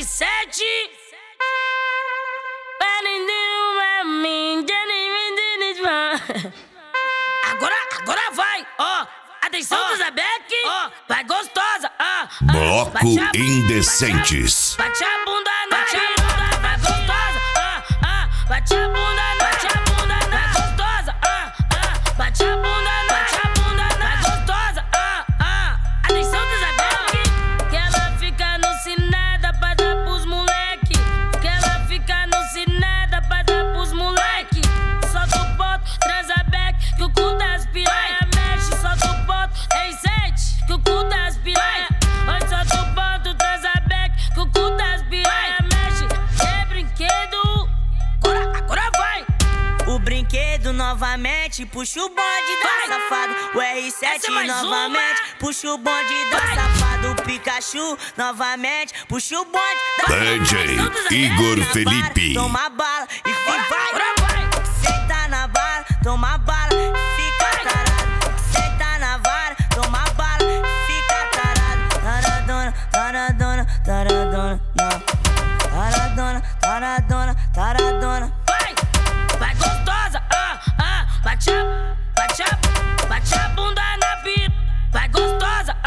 R7 Agora vai, ó. Atenção, Zezebek, ó. Vai gostosa, Bloco Indecentes. Bate a bunda na piroca, vai gostosa, bate a bunda na gostosa, bate a bunda na gostosa, Atenção, Zezebek, que ela fica alucinada pra dar pros moleque. Que ela fica alucinada pra dar pros moleque. Solta o boto, Zezebek, que o cu das piranha mexe. Solta o boto, R7, que o cu das piranha. Oi, solta o boto, Zezebek, que o cu das piranha mexe. É brinquedo, agora vai. O brinquedo novamente puxa o bonde da safado. O R7 novamente puxa o bonde da safado. O Pikachu novamente puxa o bonde da DJ Igor Felipe. Toma bala e Agora vai. vai. Senta na vara, toma bala, fica tarado. Senta na vara, toma bala, fica tarado. Taradona, taradona, taradona, taradona, taradona, taradona. Vai gostosa, bate a bunda na piroca. Vai gostosa,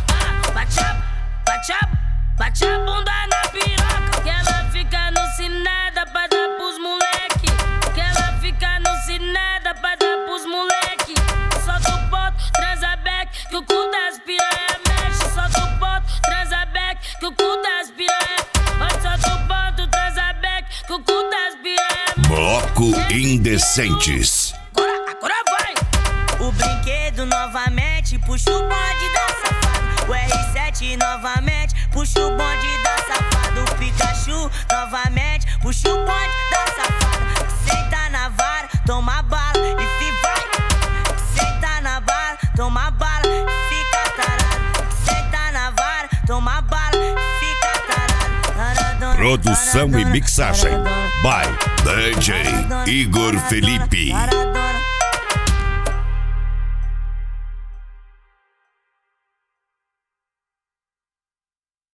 bate a bunda na piroca. Que ela fica alucinada pra dar pros moleque. Que ela fica alucinada pra dar pros moleque. Solta o boto, Zezebek, que o cu das piranha mexe. Solta o boto, Zezebek, que o cu das piranha. Oi, solta o boto, Zezebek, que o cu das piranha. Bloco Indecentes. Agora vai. O brinquedo novamente puxa o bonde da safado. O R7 novamente puxa o bonde da safado. O Pikachu novamente puxa o bonde da safado. Senta na vara, toma bala e vai. Senta na vara, toma bala, fica tarado. Senta na vara, toma bala, fica tarado. Taradona, Produção e taradona, mixagem taradona, by DJ Igor Felipe. taradona.